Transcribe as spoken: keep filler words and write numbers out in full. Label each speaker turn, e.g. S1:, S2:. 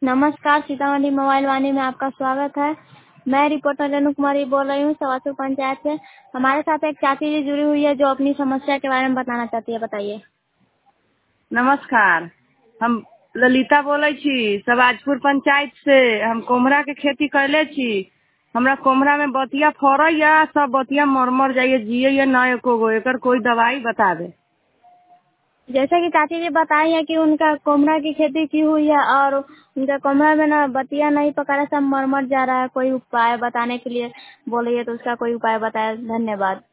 S1: नमस्कार, सीतामढ़ी मोबाइल वाणी में आपका स्वागत है। मैं रिपोर्टर रेणु कुमारी बोल रही हूँ सवासुर पंचायत से। हमारे साथ एक चाची जी जुड़ी हुई है जो अपनी समस्या के बारे में बताना चाहती है। बताइए।
S2: नमस्कार, हम ललिता बोले छी सवाजपुर पंचायत से। हम कोमरा के खेती कैले छी। हमरा कोमरा में बतिया फरई या सब बतिया मर मर जाइए जिये या न एको गो एकर कोई दवाई बता दे।
S1: जैसे कि चाची जी बताई है कि उनका कोमरा की खेती की हुई है और उनका कोमरा में ना बतिया नहीं पका रहा, सब मर मर जा रहा है। कोई उपाय बताने के लिए बोलिए तो उसका कोई उपाय बताए। धन्यवाद।